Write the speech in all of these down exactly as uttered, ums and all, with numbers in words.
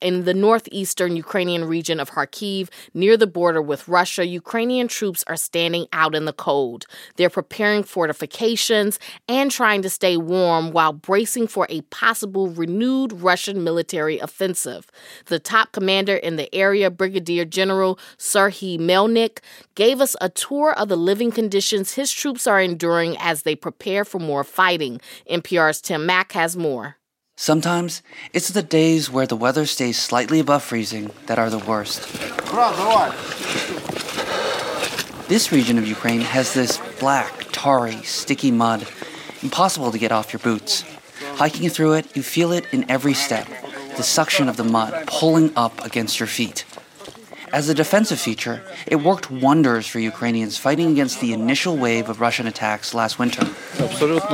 In the northeastern Ukrainian region of Kharkiv, near the border with Russia, Ukrainian troops are standing out in the cold. They're preparing fortifications and trying to stay warm while bracing for a possible renewed Russian military offensive. The top commander in the area, Brigadier General Serhiy Melnik, gave us a tour of the living conditions his troops are enduring as they prepare for more fighting. N P R's Tim Mack has more. Sometimes it's the days where the weather stays slightly above freezing that are the worst. This region of Ukraine has this black, tarry, sticky mud, impossible to get off your boots. Hiking through it, you feel it in every step, the suction of the mud pulling up against your feet. As a defensive feature, it worked wonders for Ukrainians fighting against the initial wave of Russian attacks last winter. In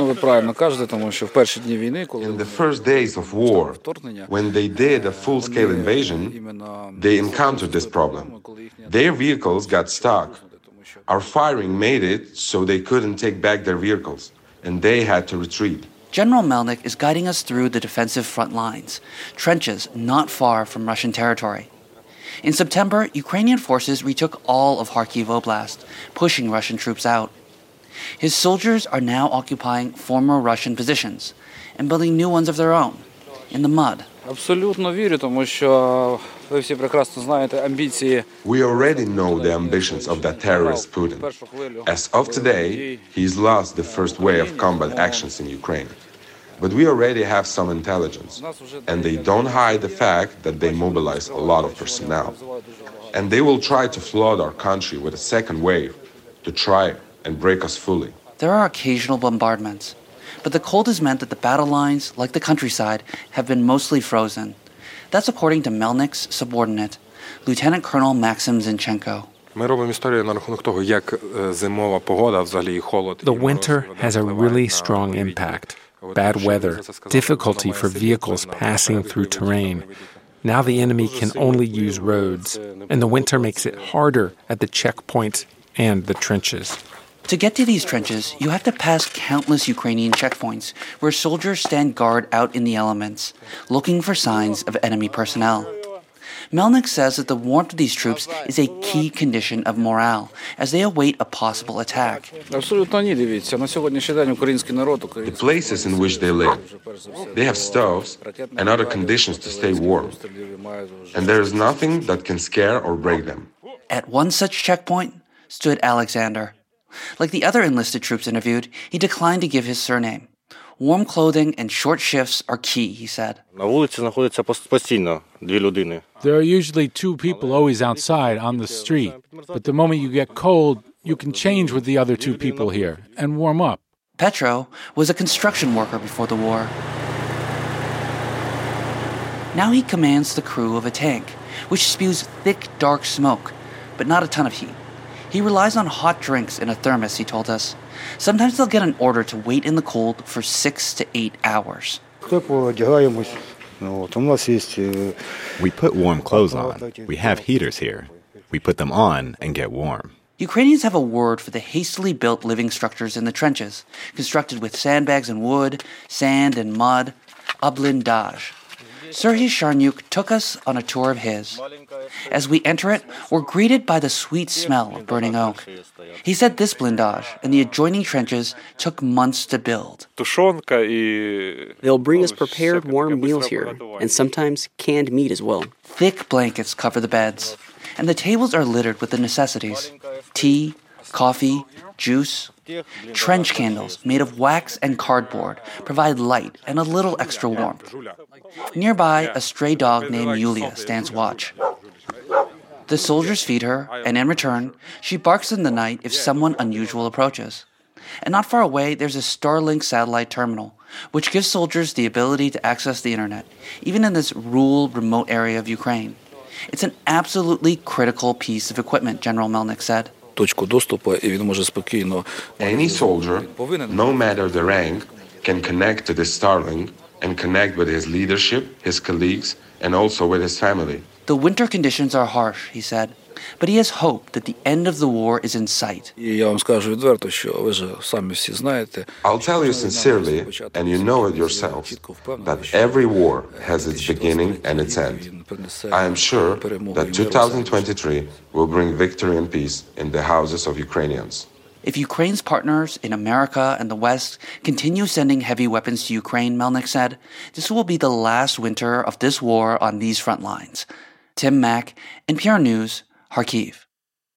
the first days of war, when they did a full-scale invasion, they encountered this problem. Their vehicles got stuck. Our firing made it so they couldn't take back their vehicles, and they had to retreat. General Melnik is guiding us through the defensive front lines, trenches not far from Russian territory. In September, Ukrainian forces retook all of Kharkiv Oblast, pushing Russian troops out. His soldiers are now occupying former Russian positions and building new ones of their own, in the mud. We already know the ambitions of that terrorist Putin. As of today, he's lost the first wave of combat actions in Ukraine. But we already have some intelligence, and they don't hide the fact that they mobilize a lot of personnel. And they will try to flood our country with a second wave to try and break us fully. There are occasional bombardments, but the cold has meant that the battle lines, like the countryside, have been mostly frozen. That's according to Melnik's subordinate, Lieutenant Colonel Maxim Zinchenko. The winter has a really strong impact. Bad weather, difficulty for vehicles passing through terrain. Now the enemy can only use roads, and the winter makes it harder at the checkpoints and the trenches. To get to these trenches, you have to pass countless Ukrainian checkpoints where soldiers stand guard out in the elements, looking for signs of enemy personnel. Melnik says that the warmth of these troops is a key condition of morale as they await a possible attack. The places in which they live, they have stoves and other conditions to stay warm, and there is nothing that can scare or break them. At one such checkpoint stood Alexander. Like the other enlisted troops interviewed, he declined to give his surname. Warm clothing and short shifts are key, he said. There are usually two people always outside on the street, but the moment you get cold, you can change with the other two people here and warm up. Petro was a construction worker before the war. Now he commands the crew of a tank, which spews thick, dark smoke, but not a ton of heat. He relies on hot drinks in a thermos, he told us. Sometimes they'll get an order to wait in the cold for six to eight hours. We put warm clothes on. We have heaters here. We put them on and get warm. Ukrainians have a word for the hastily built living structures in the trenches, constructed with sandbags and wood, sand and mud, a blindage. Serhiy Sharnyuk took us on a tour of his. As we enter it, we're greeted by the sweet smell of burning oak. He said this blindage and the adjoining trenches took months to build. They'll bring us prepared warm meals here, and sometimes canned meat as well. Thick blankets cover the beds, and the tables are littered with the necessities: tea, coffee, juice. Trench candles made of wax and cardboard provide light and a little extra warmth. Nearby, a stray dog named Yulia stands watch. The soldiers feed her, and in return, she barks in the night if someone unusual approaches. And not far away, there's a Starlink satellite terminal, which gives soldiers the ability to access the internet, even in this rural, remote area of Ukraine. It's an absolutely critical piece of equipment, General Melnik said. Any soldier, no matter the rank, can connect to this Starlink and connect with his leadership, his colleagues, and also with his family. The winter conditions are harsh, he said, but he has hope that the end of the war is in sight. I'll tell you sincerely, and you know it yourselves, that every war has its beginning and its end. I am sure that two thousand twenty-three will bring victory and peace in the houses of Ukrainians. If Ukraine's partners in America and the West continue sending heavy weapons to Ukraine, Melnyk said, this will be the last winter of this war on these front lines. Tim Mack, N P R News, Kharkiv.